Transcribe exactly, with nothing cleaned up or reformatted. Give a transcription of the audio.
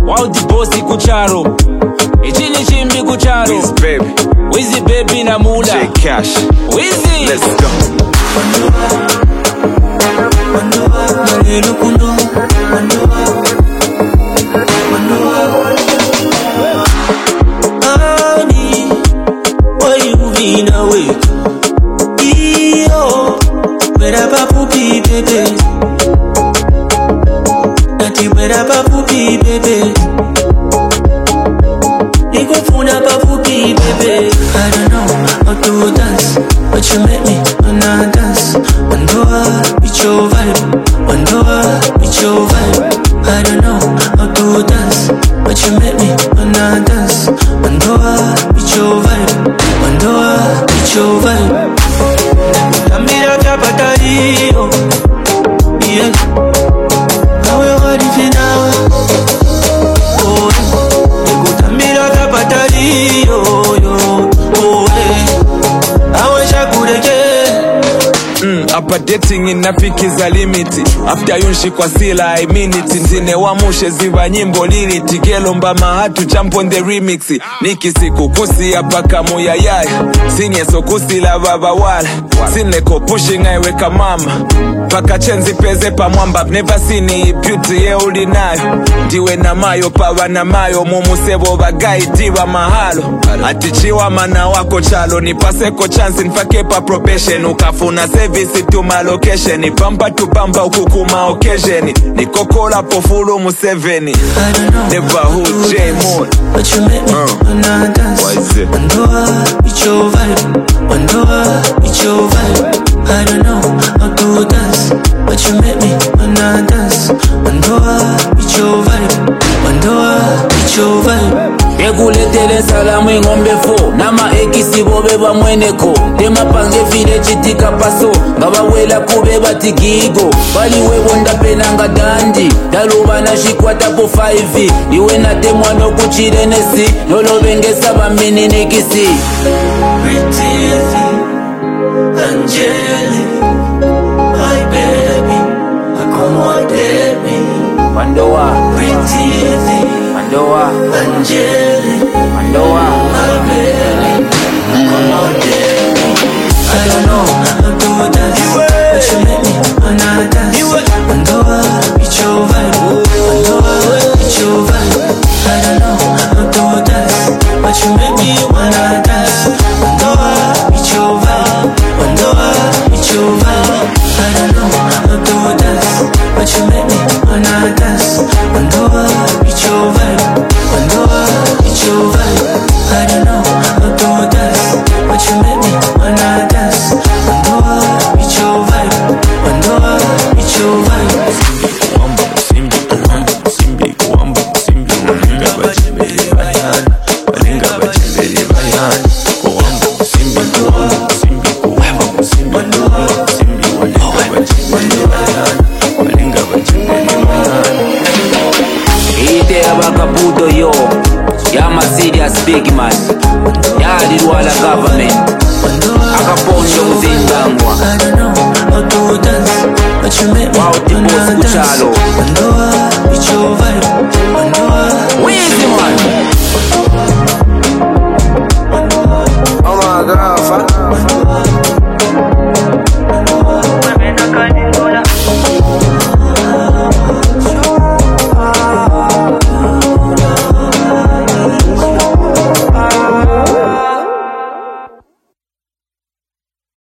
Wow the bossy kucharo Ichini chimbi kucharo Wiz baby Wizzy baby na mula J Cash Wizzy Let's go Malelo kundo Honey, why you been away? Iyo, where papu be baby? Nati where papu be baby? Niko funa papu be baby. I don't know how to dance, but you make me wanna dance. Wandoa, it's your vibe. Wandoa, it's your vibe. I don't know how to dance, but you make me wanna dance. Wandoa, it's your vibe. Wandoa, it's your vibe. Tambira tapatari, oh, yeah. How you got it now? Oh, you tambira tapatari, oh, yo, oh, yeah. I wish I could again. Mm, apa dating inafikiza limiti. After yunshi kwa sila I mean it. Nzine wa mushe ziva nyimbo liriti. Gelomba mahatu jump on the remix. Niki siku kusi hapa kamu ya yai. Sinye so kusi la baba wala. Sineko pushing aiweka mama. Paka chenzi peze pa mwamba. Never seen it beauty ye ulinayo. Diwe na mayo pawa na mayo. Mumu sebo bagai diwa mahalo. Atichiwa mana wako chalo. Nipaseko chance nfake pa probation. Ukafuna service to my location. Ni bamba to bamba ukukuma occasion. Ni kokola po fulu museveni. Never who J Moore. But you make me uh. wanna dance. Why is it? Wandoa, it's your vibe. Wandoa, it's your vibe. I don't know how to dance, but you make me wanna dance. Wandoa, it's your vibe. Wandoa, it's your vibe. Ekuletele salamu ingombe fo Nama ekisi bobe ba mweneko Tema pange file chitika paso Ngaba wela kube batigigo Bali wewo ndapenanga dandi Daluba na shikwata po five Iwe na temwa no kuchire nesi Lolo bengesa ba mini nekisi Pretty Angelique, my baby, accommodate me. Wandoa Pretty Wandoa Angelique, Wandoa my baby, accommodate me. I don't know how to dance, but you make me wanna dance. Wandoa, it's your vibe. Wandoa, it's your vibe. I don't know how to dance, but you make me wanna dance. Wandoa, it's your vibe. Wandoa, it's your vibe. I don't know how to dance, but you make me wanna dance. Wandoa, it's your vibe. Wandoa, it's your vibe. I don't know how to dance, but you make me wanna dance. Wandoa, it's your vibe. Wandoa, it's your vibe. Wamba simbi, wamba simbi, wamba simbi. Walinga bachembele bayan, walinga bachembele bayan. Wamba simbi, wamba simbi, wamba simbi, wamba simbi. Walinga bachembele bayan, walinga bachembele bayan. Ite abakaputo yo Yama serious big man Yadi wala government Akapondo mzindangwa I don't know how to dance, but you make me Wow, the boss wanna dance. kuchalo Wandoa, it's your vibe.